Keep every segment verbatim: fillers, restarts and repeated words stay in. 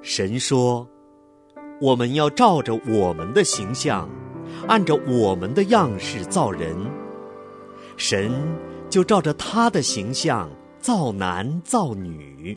神说，我们要照着我们的形象，按照我们的样式造人。神就照着他的形象造男造女。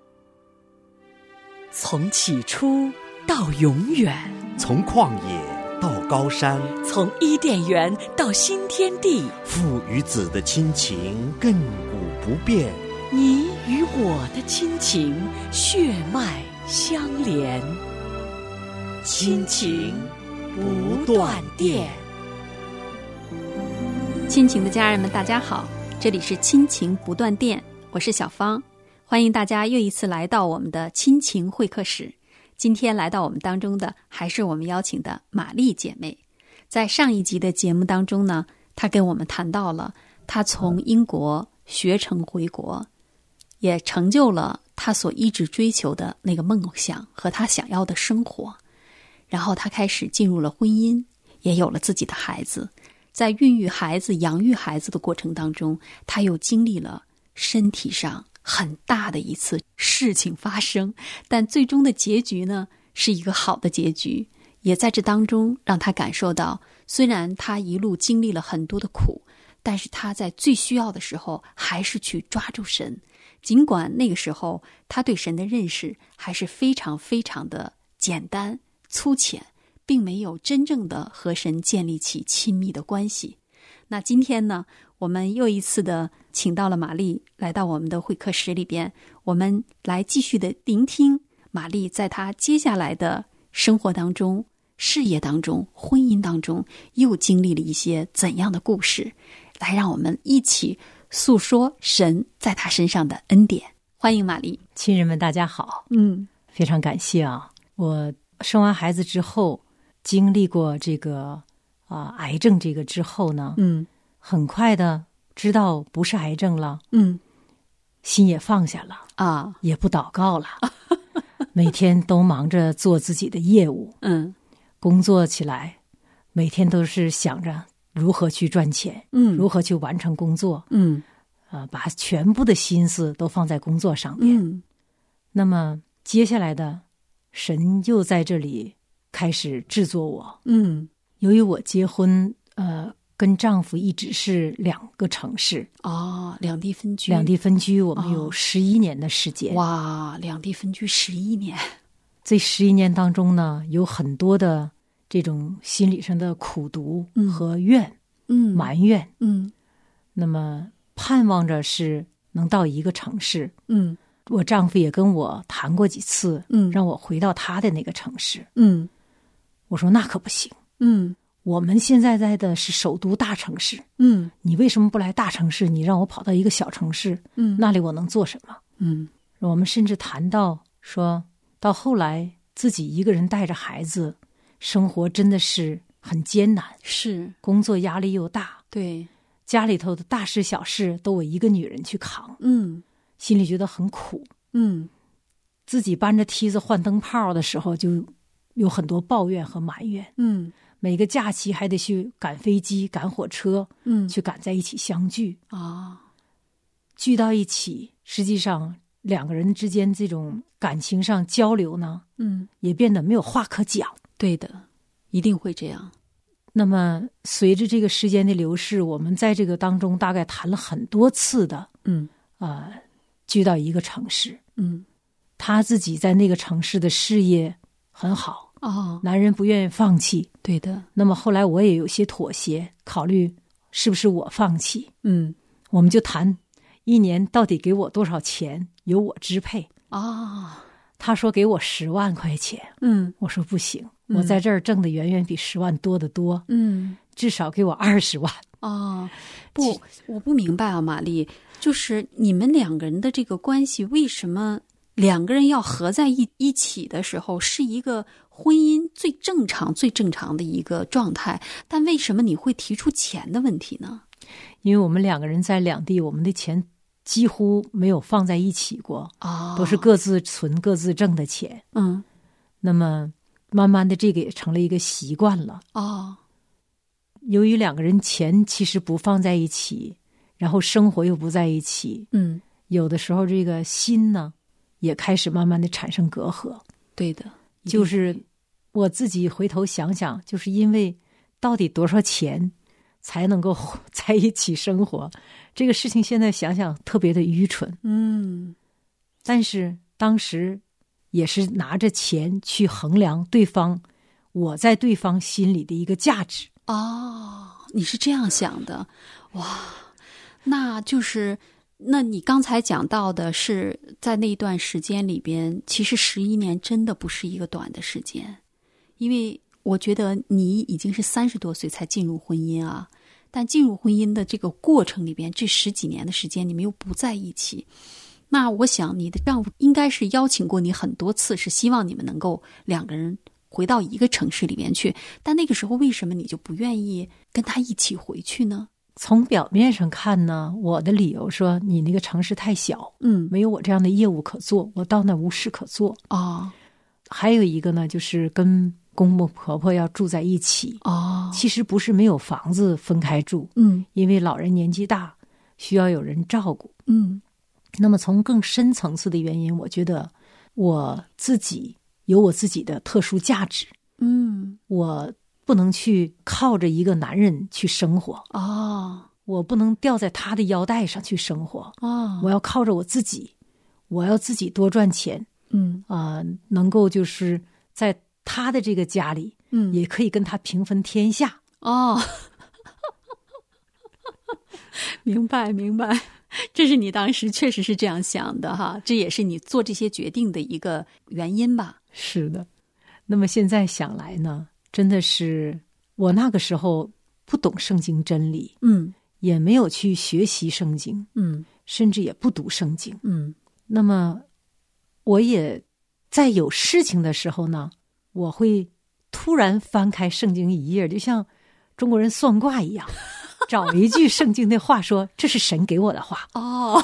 从起初到永远， 从旷野到高山， 从伊甸园到新天地， 父与子的亲情亘古不变， 你与我的亲情血脉相连，亲情不断电。 亲情的家人们大家好，这里是亲情不断电，我是小芳，欢迎大家又一次来到我们的亲情会客室。今天来到我们当中的还是我们邀请的玛丽姐妹。在上一集的节目当中呢，她跟我们谈到了她从英国学成回国，也成就了她所一直追求的那个梦想和她想要的生活。然后她开始进入了婚姻，也有了自己的孩子。在孕育孩子、养育孩子的过程当中，她又经历了身体上很大的一次事情发生，但最终的结局呢，是一个好的结局。也在这当中让他感受到，虽然他一路经历了很多的苦，但是他在最需要的时候还是去抓住神。尽管那个时候他对神的认识还是非常非常的简单粗浅，并没有真正的和神建立起亲密的关系。那今天呢，我们又一次的请到了玛丽来到我们的会客室里边，我们来继续的聆听玛丽在她接下来的生活当中、事业当中、婚姻当中又经历了一些怎样的故事，来让我们一起诉说神在她身上的恩典。欢迎玛丽。 亲人们大家好。 嗯， 非常感谢啊！我生完孩子之后，经历过这个啊、呃、癌症这个之后呢， 嗯， 很快的知道不是癌症了， 嗯， 心也放下了啊， 也不祷告了，每天都忙着做自己的业务， 嗯， 工作起来，每天都是想着如何去赚钱， 嗯， 如何去完成工作， 嗯， 呃，把全部的心思都放在工作上面。 嗯， 那么接下来的，神又在这里开始制作我。 嗯， 由于我结婚，呃。跟丈夫一直是两个城市哦，两地分居， 两地分居，我们有十一年的时间、哦。 哇，两地分居十一年， 这十一年当中呢，有很多的这种心理上的苦毒和怨， 嗯， 埋怨， 嗯， 那么盼望着是能到一个城市， 嗯， 我丈夫也跟我谈过几次， 嗯， 让我回到他的那个城市， 嗯， 我说那可不行， 嗯。 我们现在在的是首都大城市， 嗯， 你为什么不来大城市？你让我跑到一个小城市， 嗯， 那里我能做什么？ 嗯， 我们甚至谈到说，到后来自己一个人带着孩子，生活真的是很艰难， 是工作压力又大， 对， 家里头的大事小事都我一个女人去扛， 嗯， 心里觉得很苦， 嗯， 自己搬着梯子换灯泡的时候，就有很多抱怨和埋怨， 嗯。 每个假期还得去赶飞机、赶火车， 嗯， 去赶在一起相聚啊， 聚到一起，实际上两个人之间这种感情上交流呢， 嗯， 也变得没有话可讲。 对的，一定会这样。 那么随着这个时间的流逝，我们在这个当中大概谈了很多次的， 嗯， 呃，聚到一个城市， 嗯， 他自己在那个城市的事业很好。 哦， 男人不愿意放弃， 对的。 那么后来我也有些妥协，考虑是不是我放弃。 嗯， 我们就谈一年到底给我多少钱，由我支配。 啊、哦， 他说给我十万块钱。嗯，我说不行， 嗯、 我在这儿挣的远远比十万多得多。 嗯， 至少给我二十万。 哦，不，我不明白啊，玛丽，就是你们两个人的这个关系，为什么两个人要合在一一起的时候是一个婚姻最正常最正常的一个状态，但为什么你会提出钱的问题呢？ 因为我们两个人在两地，我们的钱几乎没有放在一起过， 哦， 都是各自存各自挣的钱。 嗯， 那么慢慢的这个也成了一个习惯了。 哦， 由于两个人钱其实不放在一起，然后生活又不在一起， 嗯， 有的时候这个心呢也开始慢慢的产生隔阂。 对的， 就是我自己回头想想，就是因为到底多少钱才能够在一起生活，这个事情现在想想特别的愚蠢。 嗯， 但是当时也是拿着钱去衡量对方，我在对方心里的一个价值。 哦，你是这样想的，哇，那就是那你刚才讲到的是在那段时间里边，其实十一年真的不是一个短的时间，因为我觉得你已经是三十多岁才进入婚姻啊，但进入婚姻的这个过程里边，这十几年的时间你们又不在一起，那我想你的丈夫应该是邀请过你很多次，是希望你们能够两个人回到一个城市里面去，但那个时候为什么你就不愿意跟他一起回去呢？ 从表面上看呢，我的理由说你那个城市太小， 嗯， 没有我这样的业务可做，我到那无事可做。 哦， 还有一个呢，就是跟公公婆婆要住在一起。 哦， 其实不是没有房子分开住， 嗯， 因为老人年纪大，需要有人照顾。 嗯， 那么从更深层次的原因，我觉得我自己有我自己的特殊价值。 嗯， 我不能去靠着一个男人去生活， 哦， 我不能吊在他的腰带上去生活， 哦， 我要靠着我自己，我要自己多赚钱， 嗯啊、呃，能够就是在他的这个家里， 嗯， 也可以跟他平分天下。 哦，明白明白，这是你当时确实是这样想的哈，这也是你做这些决定的一个原因吧？ 是的。那么现在想来呢，真的是我那个时候不懂圣经真理， 嗯， 也没有去学习圣经， 嗯， 甚至也不读圣经， 嗯， 那么我也在有事情的时候呢，我会突然翻开圣经一页，就像中国人算卦一样，找一句圣经的话说这是神给我的话。 哦，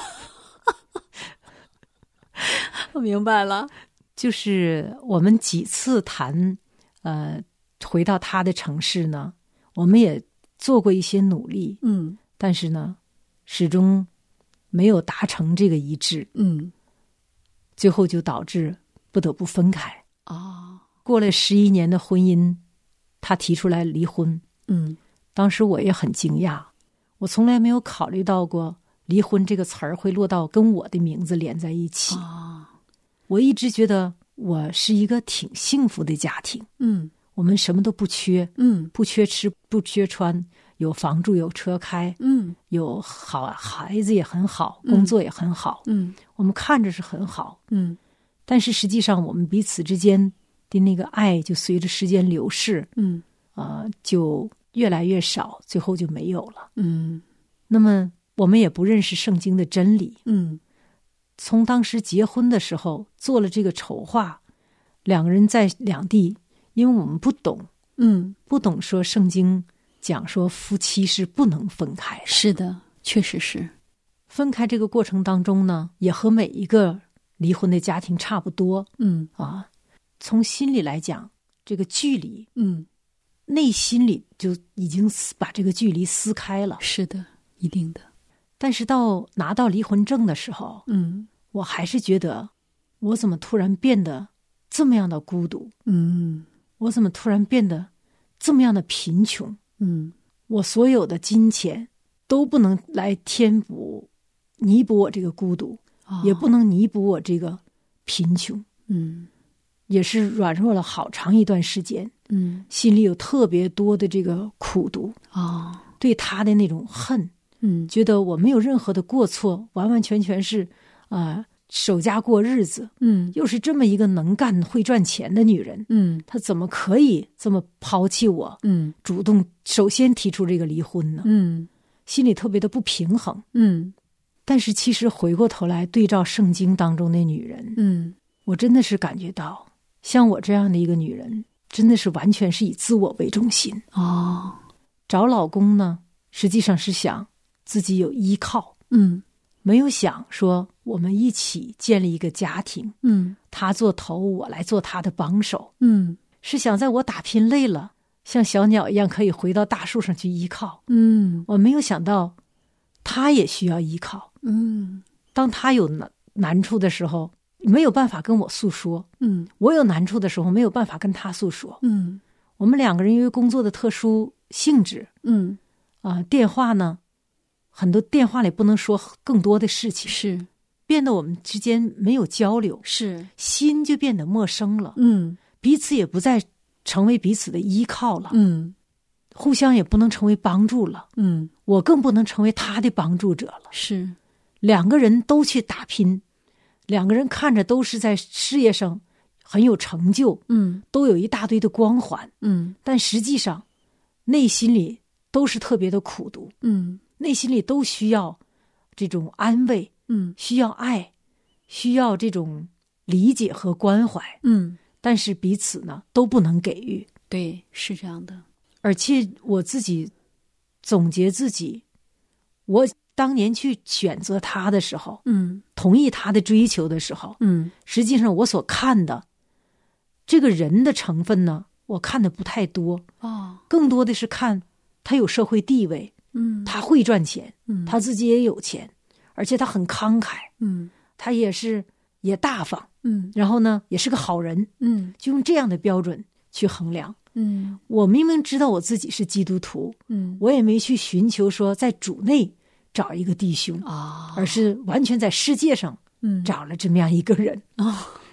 我明白了。 就是我们几次谈呃回到他的城市呢，我们也做过一些努力， 嗯， 但是呢始终没有达成这个一致， 嗯， 最后就导致不得不分开。 哦， 过了十一年的婚姻，他提出来离婚， 嗯， 当时我也很惊讶，我从来没有考虑到过离婚这个词儿会落到跟我的名字连在一起。 哦， 我一直觉得我是一个挺幸福的家庭， 嗯， 我们什么都不缺， 嗯， 不缺吃不缺穿，有房住有车开， 嗯， 有好孩子也很好，工作也很好， 嗯， 我们看着是很好， 嗯， 但是实际上我们彼此之间的那个爱就随着时间流逝， 嗯， 呃，就越来越少，最后就没有了。 嗯， 那么我们也不认识圣经的真理， 嗯， 从当时结婚的时候做了这个筹划，两个人在两地，因为我们不懂， 嗯， 不懂说圣经讲说夫妻是不能分开的。 是的，确实是。 分开这个过程当中呢，也和每一个离婚的家庭差不多， 嗯啊，从心里来讲，这个距离， 嗯， 内心里就已经把这个距离撕开了。 是的，一定的。 但是到拿到离婚证的时候， 嗯， 我还是觉得，我怎么突然变得这么样的孤独？ 嗯， 我怎么突然变得这么样的贫穷？ 嗯， 我所有的金钱都不能来填补、弥补我这个孤独， 哦， 也不能弥补我这个贫穷。 嗯， 也是软弱了好长一段时间。 嗯， 心里有特别多的这个苦毒， 哦， 对他的那种恨， 嗯， 觉得我没有任何的过错，完完全全是啊、呃、守家过日子， 嗯， 又是这么一个能干会赚钱的女人， 嗯， 她怎么可以这么抛弃我？ 嗯， 主动首先提出这个离婚呢？ 嗯， 心里特别的不平衡。 嗯， 但是其实回过头来对照圣经当中的女人， 嗯， 我真的是感觉到，像我这样的一个女人，真的是完全是以自我为中心。 哦， 找老公呢，实际上是想自己有依靠， 嗯， 没有想说我们一起建立一个家庭， 嗯， 他做头，我来做他的帮手， 嗯， 是想在我打拼累了，像小鸟一样可以回到大树上去依靠。 嗯， 我没有想到他也需要依靠， 嗯， 当他有难难处的时候， 没有办法跟我诉说， 嗯， 我有难处的时候没有办法跟他诉说， 嗯， 我们两个人因为工作的特殊性质， 嗯， 啊、呃，电话呢，很多电话里不能说更多的事情， 是变得我们之间没有交流， 是， 心就变得陌生了， 嗯， 彼此也不再成为彼此的依靠了， 嗯， 互相也不能成为帮助了， 嗯， 我更不能成为他的帮助者了， 是， 两个人都去打拼，两个人看着都是在事业上很有成就， 嗯， 都有一大堆的光环， 嗯， 但实际上内心里都是特别的苦毒， 嗯， 内心里都需要这种安慰， 嗯， 需要爱，需要这种理解和关怀， 嗯， 但是彼此呢都不能给予。 对，是这样的。 而且我自己总结自己，我当年去选择他的时候， 嗯， 同意他的追求的时候， 嗯， 实际上我所看的这个人的成分呢，我看的不太多， 哦， 更多的是看他有社会地位， 嗯， 他会赚钱， 嗯， 他自己也有钱，而且他很慷慨， 嗯， 他也是也大方， 嗯， 然后呢也是个好人， 嗯， 就用这样的标准去衡量。 嗯， 我明明知道我自己是基督徒， 嗯， 我也没去寻求说在主内找一个弟兄啊， 而是完全在世界上嗯找了这么样一个人。 哦，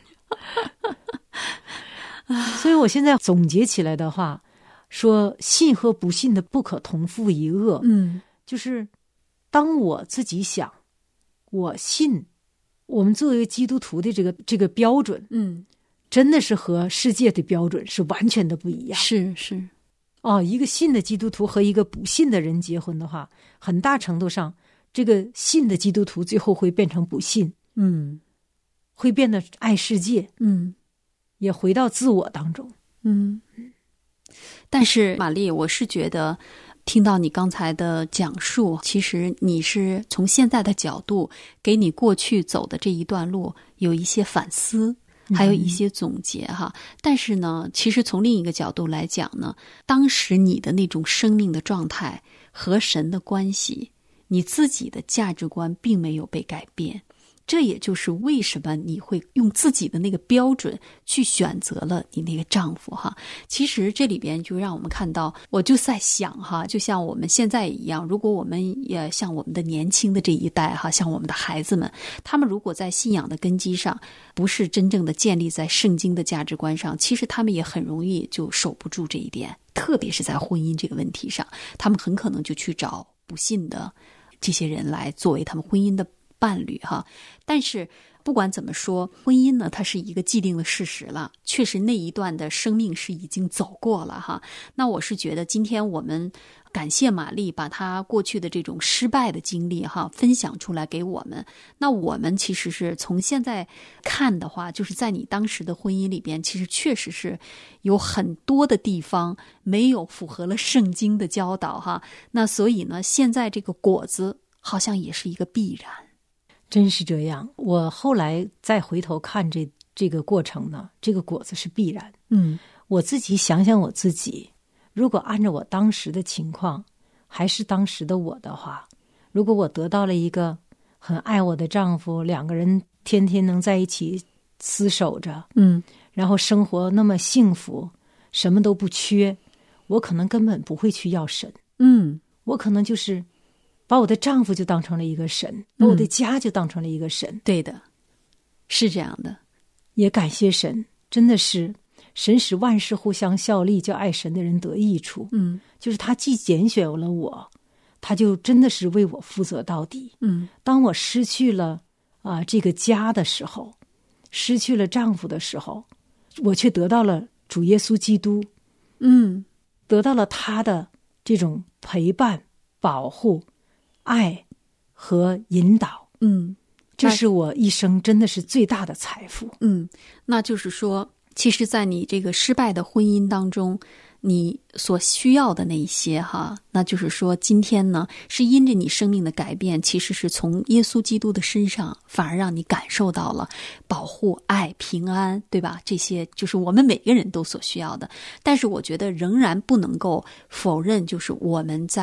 所以我现在总结起来的话，说信和不信的不可同父异恶。 嗯， 就是当我自己想，我信，我们作为基督徒的这个这个标准， 嗯， 真的是和世界的标准是完全的不一样。 是是， 哦，一个信的基督徒和一个不信的人结婚的话，很大程度上，这个信的基督徒最后会变成不信， 嗯， 会变得爱世界， 嗯， 也回到自我当中。 嗯。但是玛丽，我是觉得听到你刚才的讲述，其实你是从现在的角度给你过去走的这一段路有一些反思，还有一些总结哈。但是呢，其实从另一个角度来讲呢，当时你的那种生命的状态和神的关系，你自己的价值观并没有被改变。这也就是为什么你会用自己的那个标准去选择了你那个丈夫哈。其实这里边就让我们看到，我就在想哈，就像我们现在一样，如果我们也像我们的年轻的这一代哈，像我们的孩子们，他们如果在信仰的根基上不是真正的建立在圣经的价值观上，其实他们也很容易就守不住这一点，特别是在婚姻这个问题上，他们很可能就去找不信的这些人来作为他们婚姻的伴侣哈。但是不管怎么说，婚姻呢，它是一个既定的事实了，确实那一段的生命是已经走过了哈。那我是觉得今天我们感谢玛丽把她过去的这种失败的经历哈分享出来给我们。那我们其实是从现在看的话，就是在你当时的婚姻里边，其实确实是有很多的地方没有符合了圣经的教导哈。那所以呢，现在这个果子好像也是一个必然。 真是这样，我后来再回头看这这个过程呢，这个果子是必然。 嗯， 我自己想想我自己，如果按照我当时的情况，还是当时的我的话，如果我得到了一个很爱我的丈夫，两个人天天能在一起厮守着， 嗯， 然后生活那么幸福，什么都不缺，我可能根本不会去要神。 嗯， 我可能就是把我的丈夫就当成了一个神，把我的家就当成了一个神。 对的，是这样的。 也感谢神，真的是神使万事互相效力，叫爱神的人得益处。 嗯， 就是他既拣选了我，他就真的是为我负责到底。 嗯， 当我失去了啊、呃、这个家的时候，失去了丈夫的时候，我却得到了主耶稣基督。 嗯， 得到了他的这种陪伴、保护、爱和引导。 嗯， 这是我一生真的是最大的财富。 嗯，那就是说，其实在你这个失败的婚姻当中，你所需要的那一些哈，那就是说今天呢，是因着你生命的改变，其实是从耶稣基督的身上，反而让你感受到了保护、爱、平安，对吧？这些就是我们每个人都所需要的。但是我觉得仍然不能够否认，就是我们在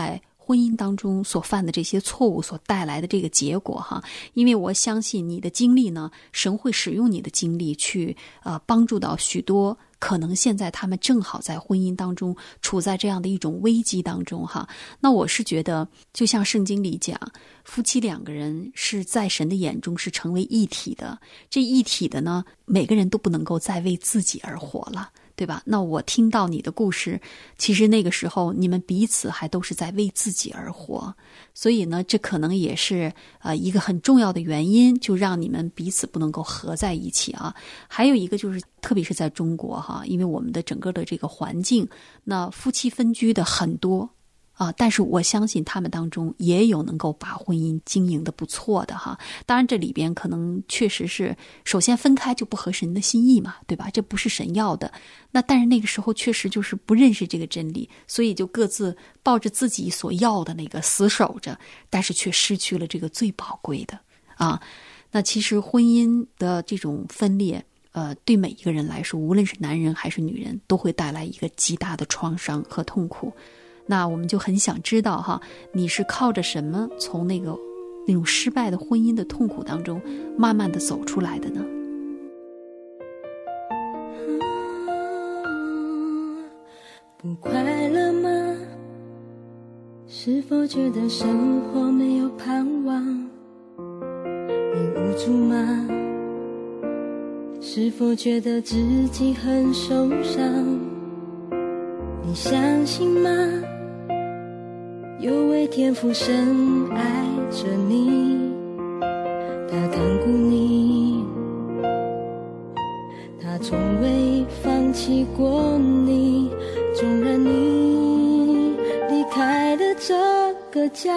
婚姻当中所犯的这些错误所带来的这个结果哈。因为我相信你的经历呢，神会使用你的经历去呃帮助到许多可能现在他们正好在婚姻当中处在这样的一种危机当中哈。那我是觉得就像圣经里讲，夫妻两个人是在神的眼中是成为一体的，这一体的呢，每个人都不能够再为自己而活了，对吧？那我听到你的故事，其实那个时候你们彼此还都是在为自己而活，所以呢，这可能也是呃一个很重要的原因，就让你们彼此不能够合在一起啊。还有一个就是，特别是在中国哈，因为我们的整个的这个环境，那夫妻分居的很多。啊，但是我相信他们当中也有能够把婚姻经营的不错的哈。当然这里边可能确实是首先分开就不合神的心意嘛，对吧？这不是神要的。那但是那个时候确实就是不认识这个真理，所以就各自抱着自己所要的那个死守着，但是却失去了这个最宝贵的啊。那其实婚姻的这种分裂呃，对每一个人来说，无论是男人还是女人，都会带来一个极大的创伤和痛苦。那我们就很想知道哈，你是靠着什么从那个那种失败的婚姻的痛苦当中慢慢的走出来的呢？ 不快乐吗？是否觉得生活没有盼望？你无助吗？是否觉得自己很受伤？你相信吗？有位天父深爱着你，他看顾你，他从未放弃过你，纵然你离开了这个家，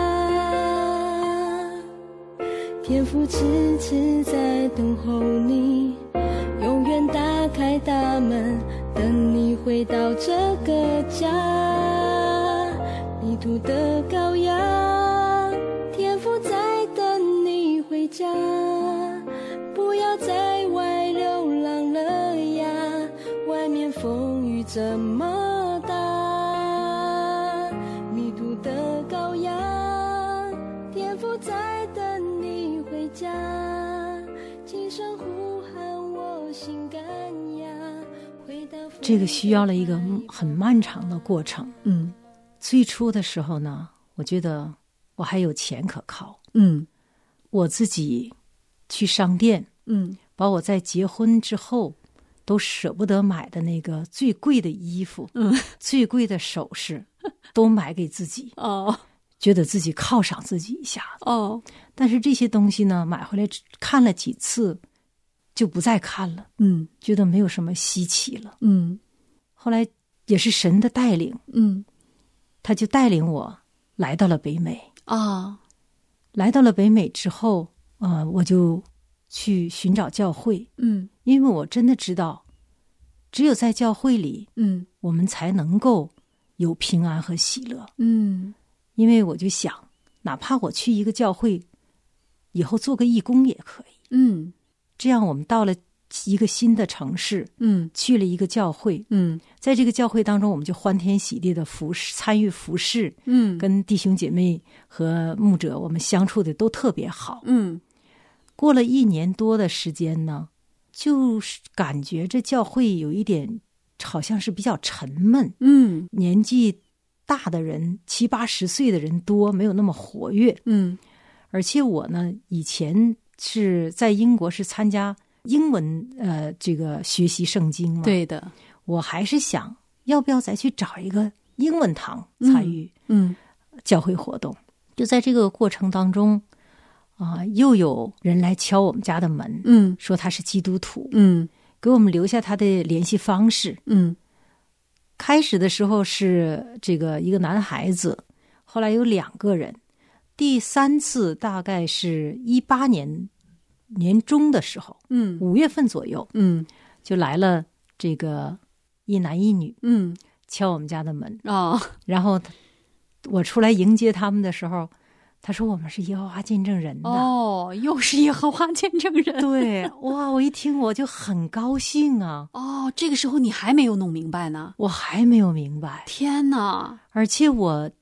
天父迟迟在等候你，永远打开大门，等你回到这个家。迷途的羔羊，天父在等你回家，不要在外流浪了呀，外面风雨这么大。迷途的羔羊，天父在等你回家，轻声呼喊我心肝呀，回到这个需要了一个很漫长的过程。 嗯， 最初的时候呢，我觉得我还有钱可靠。 嗯， 我自己去商店， 嗯， 把我在结婚之后都舍不得买的那个最贵的衣服， 嗯， 最贵的首饰，都买给自己。 哦， 觉得自己犒赏自己一下子。 哦， 但是这些东西呢，买回来看了几次，就不再看了。 嗯， 觉得没有什么稀奇了。 嗯， 后来也是神的带领， 嗯， 他就带领我来到了北美。 啊， 来到了北美之后，呃，我就去寻找教会。 嗯， 因为我真的知道，只有在教会里， 嗯， 我们才能够有平安和喜乐。 嗯， 因为我就想，哪怕我去一个教会，以后做个义工也可以。 嗯， 这样我们到了一个新的城市， 嗯， 去了一个教会， 嗯， 在这个教会当中，我们就欢天喜地的服侍，参与服侍， 嗯， 跟弟兄姐妹和牧者，我们相处的都特别好。 嗯， 过了一年多的时间呢，就是感觉这教会有一点好像是比较沉闷， 嗯， 年纪大的人七八十岁的人多，没有那么活跃。 嗯， 而且我呢，以前是在英国是参加英文呃这个学习圣经嘛， 对的， 我还是想要不要再去找一个英文堂参与嗯教会活动。就在这个过程当中啊、呃，又有人来敲我们家的门， 嗯， 说他是基督徒， 嗯， 给我们留下他的联系方式。 嗯， 开始的时候是这个一个男孩子，后来有两个人，第三次大概是一八年年中的时候， 嗯， 五月份左右， 嗯， 就来了这个一男一女， 嗯， 敲我们家的门。 哦， 然后我出来迎接他们的时候，他说我们是耶和华见证人的。 哦，又是耶和华见证人。 对，哇，我一听我就很高兴啊。 哦，这个时候你还没有弄明白呢？ 我还没有明白。 天哪！ 而且我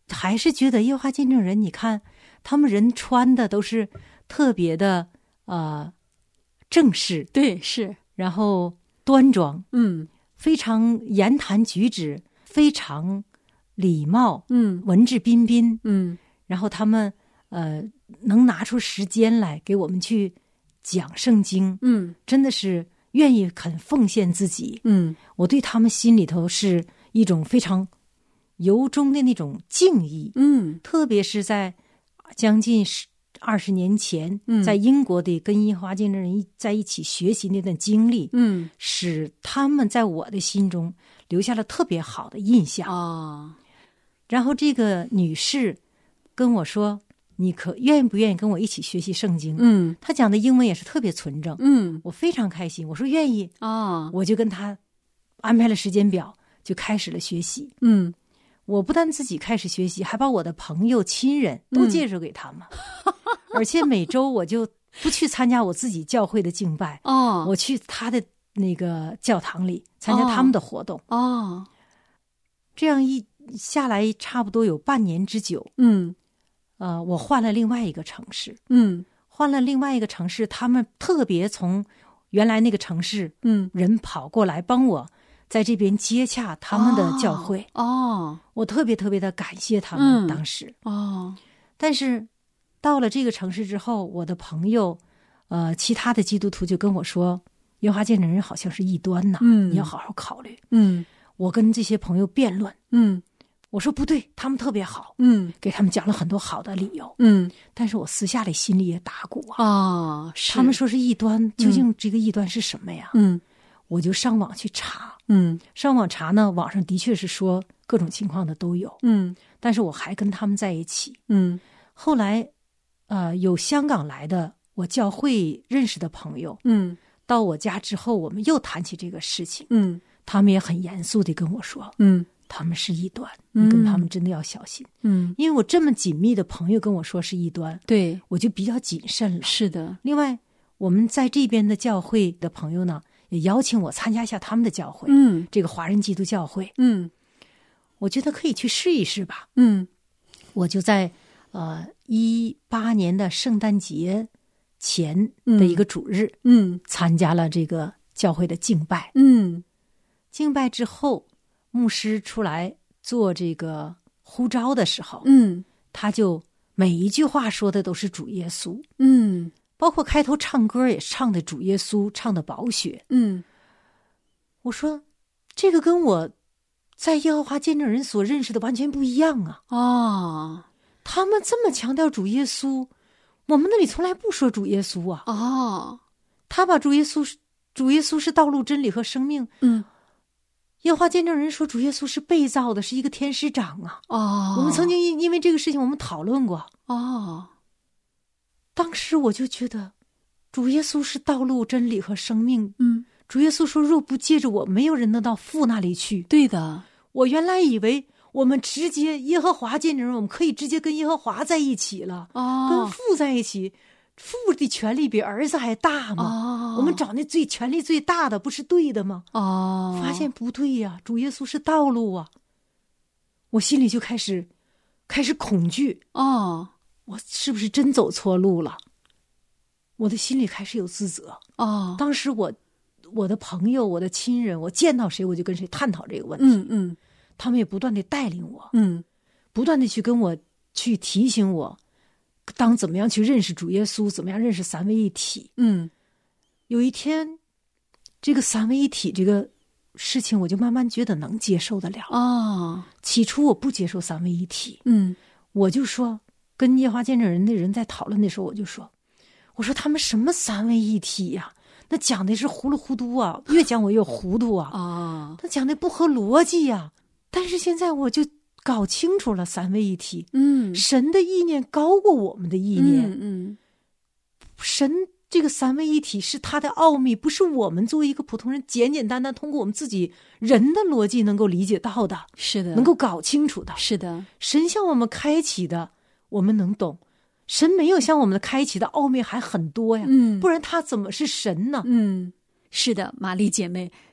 还是觉得耶和华见证人，你看他们人穿的都是特别的呃正式， 对，是， 然后端庄， 嗯非常言谈举止非常礼貌， 嗯文质彬彬， 嗯然后他们呃能拿出时间来给我们去讲圣经， 嗯真的是愿意肯奉献自己。 嗯我对他们心里头是一种非常由衷的那种敬意， 嗯特别是在将近十二十年前， 嗯在英国的跟耶和华见证人一在一起学习那段经历， 嗯使他们在我的心中留下了特别好的印象。 哦， 然后这个女士跟我说：“你可愿不愿意跟我一起学习圣经？” 嗯她讲的英文也是特别纯正， 嗯我非常开心。我说愿意， 哦， 我就跟她安排了时间表，就开始了学习。 嗯我不但自己开始学习，还把我的朋友、亲人都介绍给他们，而且每周我就不去参加我自己教会的敬拜， 哦， 我去他的那个教堂里参加他们的活动。 哦， 这样一下来，差不多有半年之久。 嗯呃，我换了另外一个城市， 嗯换了另外一个城市，他们特别从原来那个城市嗯， 人跑过来帮我在这边接洽他们的教会， 哦我特别特别的感谢他们。 嗯当时， 哦， 但是到了这个城市之后，我的朋友，呃，其他的基督徒就跟我说，耶和华见证人好像是异端呐， 嗯你要好好考虑。 嗯我跟这些朋友辩论， 嗯我说不对，他们特别好， 嗯给他们讲了很多好的理由， 嗯， 但是我私下里心里也打鼓啊。 哦，是他们说是异端，究竟这个异端是什么呀？ 嗯我就上网去查， 嗯上网查呢，网上的确是说各种情况的都有， 嗯但是我还跟他们在一起。 嗯后来，呃，有香港来的我教会认识的朋友嗯到我家之后，我们又谈起这个事情， 嗯他们也很严肃地跟我说， 嗯他们是异端， 嗯你跟他们真的要小心。 嗯， 因为我这么紧密的朋友跟我说是异端， 对， 我就比较谨慎了。 是的， 另外，我们在这边的教会的朋友呢，也邀请我参加一下他们的教会， 嗯这个华人基督教会， 嗯我觉得可以去试一试吧。 嗯我就在呃一八年的圣诞节前的一个主日， 嗯参加了这个教会的敬拜。 嗯敬拜之后，牧师出来做这个呼召的时候， 嗯他就每一句话说的都是主耶稣， 嗯包括开头唱歌也唱的主耶稣，唱的宝血。 嗯我说这个跟我在耶和华见证人所认识的完全不一样啊！ 哦他们这么强调主耶稣，我们那里从来不说主耶稣啊。 哦， 他把主耶稣是主耶稣是道路、真理和生命。 嗯耶和华见证人说主耶稣是被造的，是一个天使长啊。 哦， 我们曾经因因为这个事情我们讨论过。 哦， 当时我就觉得主耶稣是道路、真理和生命。 嗯， 主耶稣说若不借着我，没有人能到父那里去。 对的， 我原来以为我们直接耶和华见证人，我们可以直接跟耶和华在一起了， 哦， 跟父在一起，父的权力比儿子还大吗？ 哦， 我们找那最权力最大的，不是对的吗？ 哦， 发现不对呀、主耶稣是道路啊！我心里就开始开始恐惧， 哦我是不是真走错路了？我的心里开始有自责。 哦， 当时我我的朋友、我的亲人，我见到谁我就跟谁探讨这个问题， 嗯嗯他们也不断的带领我， 嗯不断的去跟我去提醒我，当怎么样去认识主耶稣，怎么样认识三位一体。 嗯有一天，这个三位一体这个事情，我就慢慢觉得能接受得了。 哦， 起初我不接受三位一体， 嗯我就说跟耶和华见证人的人在讨论的时候，我就说，我说他们什么三位一体呀、那讲的是糊里糊涂啊，越讲我越糊涂啊， 哦， 他讲的不合逻辑呀、但是现在我就搞清楚了三位一体， 嗯， 神的意念高过我们的意念， 嗯嗯神这个三位一体是他的奥秘，不是我们作为一个普通人简简单单通过我们自己人的逻辑能够理解到的， 是的， 能够搞清楚的。 是的， 神向我们开启的，我们能懂；神没有向我们的开启的奥秘还很多呀， 嗯不然他怎么是神呢？ 嗯，是的，玛丽姐妹，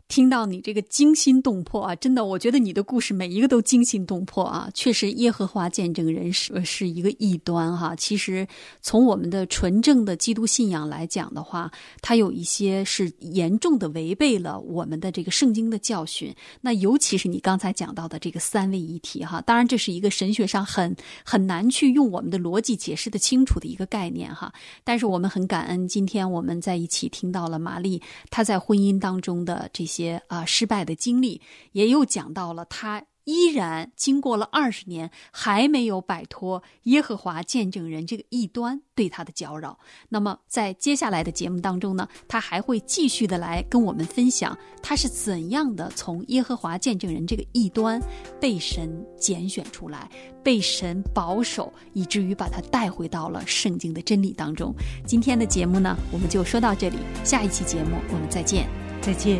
听到你这个惊心动魄啊，真的，我觉得你的故事每一个都惊心动魄啊。确实，耶和华见证人是是一个异端哈。其实从我们的纯正的基督信仰来讲的话，它有一些是严重的违背了我们的这个圣经的教训。那尤其是你刚才讲到的这个三位一体哈，当然这是一个神学上很很难去用我们的逻辑解释的清楚的一个概念哈。但是我们很感恩，今天我们在一起听到了玛丽她在婚姻当中的这些些啊失败的经历，也又讲到了他依然经过了二十年还没有摆脱耶和华见证人这个异端对他的搅扰。那么在接下来的节目当中呢，他还会继续的来跟我们分享他是怎样的从耶和华见证人这个异端被神拣选出来，被神保守，以至于把他带回到了圣经的真理当中。今天的节目呢，我们就说到这里，下一期节目我们再见。 再见。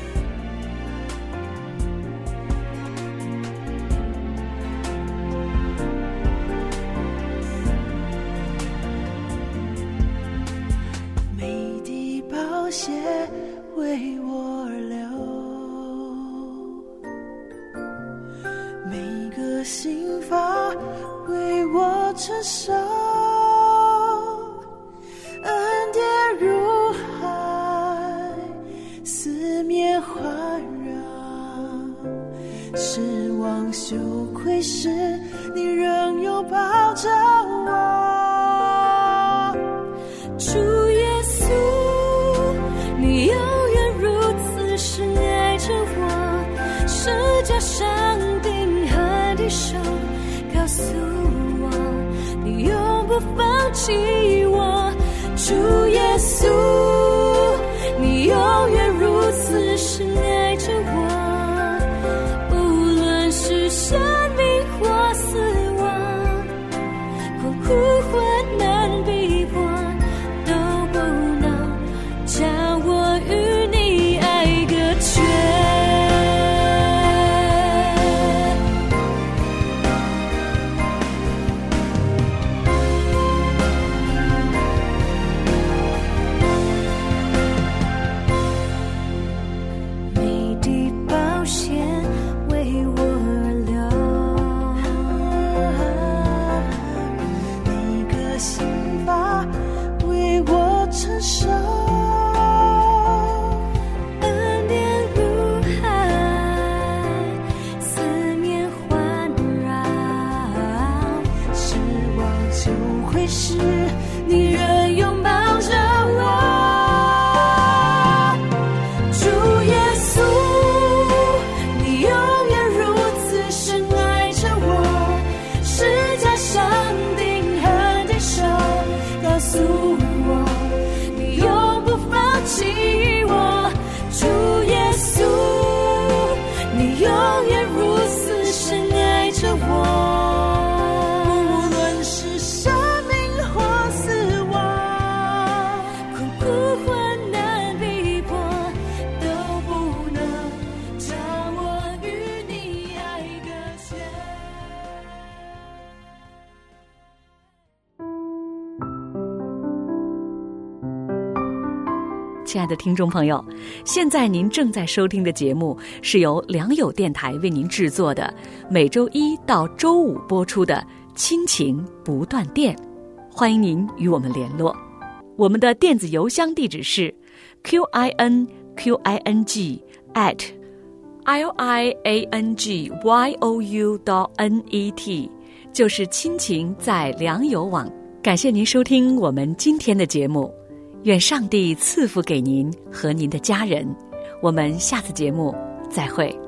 血为我而流，每个心法为我承受，恩典如海，四面环绕，失望羞愧时，你仍拥抱着我，主耶稣，你永远如此深爱着我，十架上钉痕的手告诉我，你永不放弃我，主耶稣，你永远如此深爱着我，无论是生命或死亡，或苦患难逼迫，都不能将我与你爱隔绝。每滴宝血为我而流，每个心法为我承受，恩典如海，四面环绕，失望羞愧时，你仍拥抱着我，主耶稣，你永远如此深爱着我，十架上钉痕的手告诉我，你永不放弃我，主耶稣，你永远如此深爱着我，无论是生命或死亡，困苦患难逼迫，都不能将我与你爱隔绝。 亲爱的听众朋友，现在您正在收听的节目是由良友电台为您制作的，每周一到周五播出的亲情不断电，欢迎您与我们联络。我们的电子邮箱地址是 q i n q i n g at l i a n g y o u dot n e t， 就是亲情在良友网。感谢您收听我们今天的节目，愿上帝赐福给您和您的家人。我们下次节目再会。